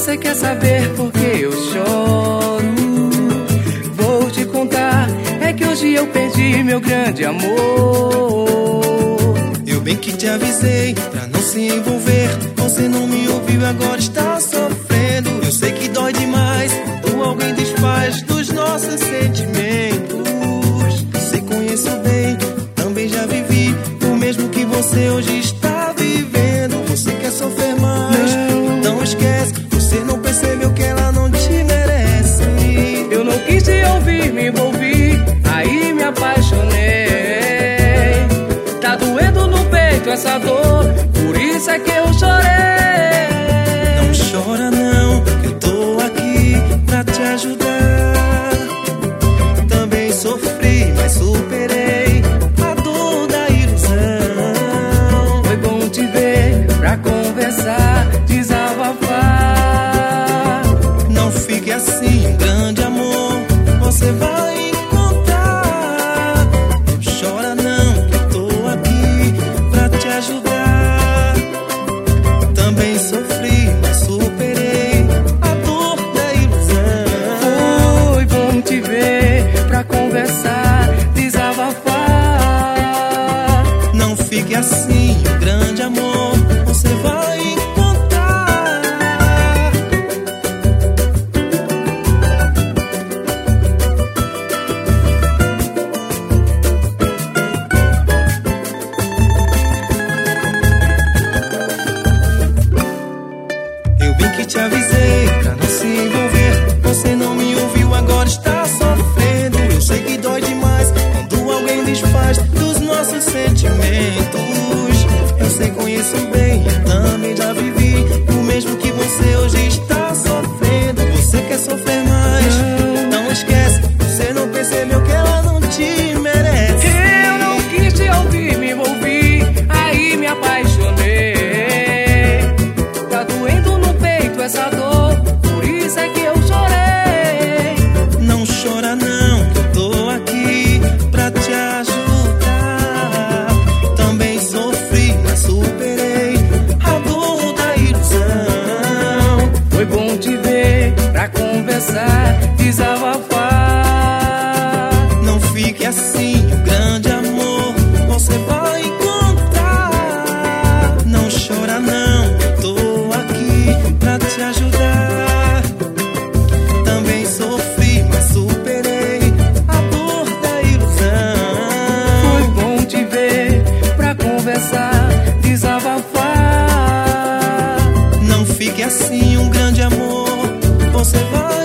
Você quer saber por que eu choro? Vou te contar, é que hoje eu perdi meu grande amor. Eu bem que te avisei pra não se envolver, você não me ouviu, agora está sofrendo. Eu sei que dói demais quando alguém desfaz dos nossos sentimentos. Sei, conheço bem, também já vivi o mesmo que você hoje está vivendo. Você quer sofrer mais? Então esquece, você não percebeu que ela não te merece. Eu não quis te ouvir, me envolvi, aí me apaixonei. Tá doendo no peito essa dor, por isso é que eu chorei. Não chora não, eu tô aqui pra te ajudar. Também sofri, mas superei a dor da ilusão. Foi bom te ver pra conversar, desabafar. Não fique assim, um grande amor você vai encontrar. Não chora não, que eu tô aqui pra te ajudar. Também sofri, mas superei a dor da ilusão. Foi bom te ver pra conversar, desabafar. Não fique assim, um grande amor você vai encontrar. Eu bem que te avisei pra não se envolver, você não me ouviu, agora está sofrendo. Eu sei que dói demais quando alguém desfaz dos nossos sentimentos. Eu sei, conheço bem, eu também já vivi o mesmo que você hoje está sofrendo. Você quer sofrer mais? Não esquece, você não percebeu que ela não te merece. Eu não quis te ouvir, me envolvi, aí me apaixonei. Tá doendo no peito essa dor, por isso é que eu chorei. Não chora não, que eu tô aqui pra te ajudar. Também sofri, mas superei a dor da ilusão. Foi bom te ver pra conversar, desabafar. Não fique assim, um grande amor você vai encontrar. Não chora não, eu tô aqui pra te ajudar. Também sofri, mas superei a dor da ilusão. Foi bom te ver pra conversar, desabafar. Não fique assim, um grande amor você vai